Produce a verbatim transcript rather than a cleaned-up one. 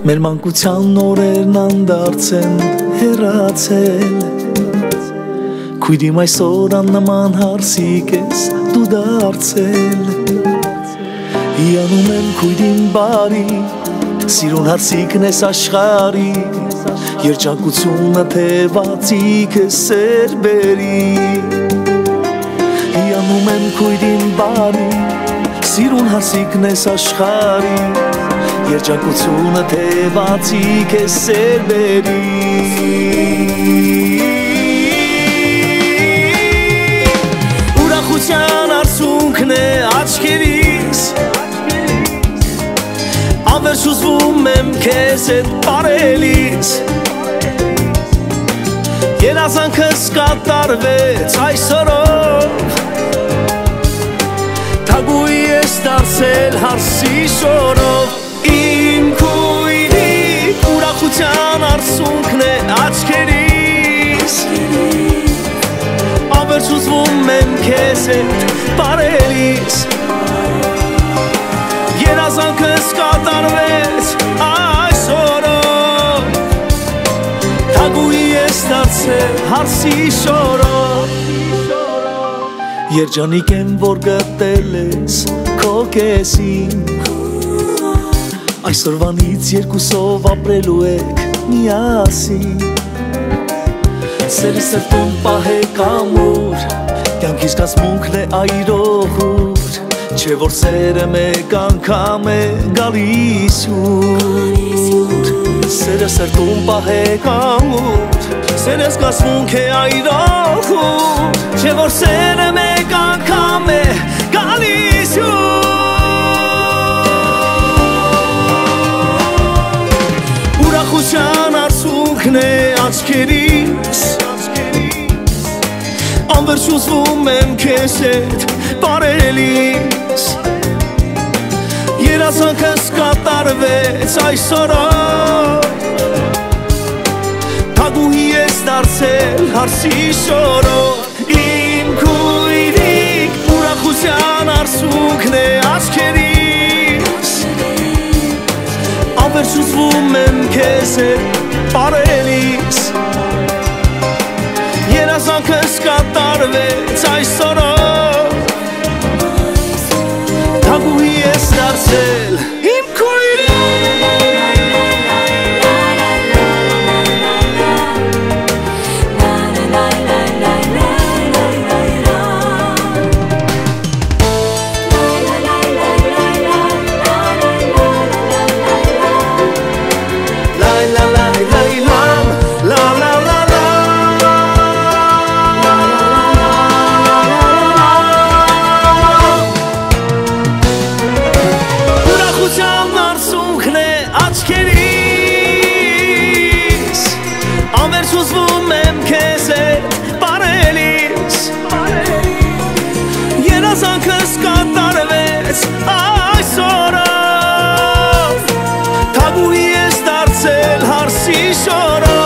Մեր մանկության օրերն անդարձեն հեռացել Քույրիմ այսօր աննման հարսիկ ես դու դարձել Հիանում եմ քույրին բարի Սիրուն հարսիկն ես աշխարի Երջանկությունը թևածիկ է սերբերի Հիանում եմ քույրին բարի Սիրուն հարսիկն ես աշխարի Երջանկությունը թևածիկ է սերբերի Ուրախության արցունքն է աչքերիս Անվերջ ուզվում եմ քեզ հետ պարելիս Երազանքս կատարվեց այսօրով Թագուհի ես դարձել հարսի շորով Իմ քույրիկ ուրախության արցունքն է աչքերիս Անվերջ ուզվում եմ քեզ հետ պարելիս Երազանքս կատարվեց այսօրով Թագուհի ես դարձել հարսի շորով Երջանիկ եմ, որ գտել ես քո կեսին Այսօրվանից երկուսով ապրելու եք միասին Սերը սրտում պահեք ամուր Կյանքիս կազմունքն է այրողուր Չէ որ սերը մեկ անգամ է գալիս ուր Սերը սրտում պահեք ամուր Սերս կազմունք է այրողուր Չէ որ սերը մեկ անգամ է գալիս ուր Ուրախության արցունքն է աչքերիս Անվերջ ուզվում եմ քեզ հետ պարելիս Երազանքս կատարվեց այսօրով Թագուհի ես դարձել հարսի շորով Իմ քույրիկ ուրախության արցունքն է աչքերիս Անվերջ ուզվում եմ քեզ հետ պարելիս Երազանքս կատարվեց այսօրով Թագուհի ես դարձել իմ Անվերջ ուզվում եմ քեզ հետ պարելիս Երազանքս կատարվեց այսօրով Թագուհի ես դարձել հարսի շորով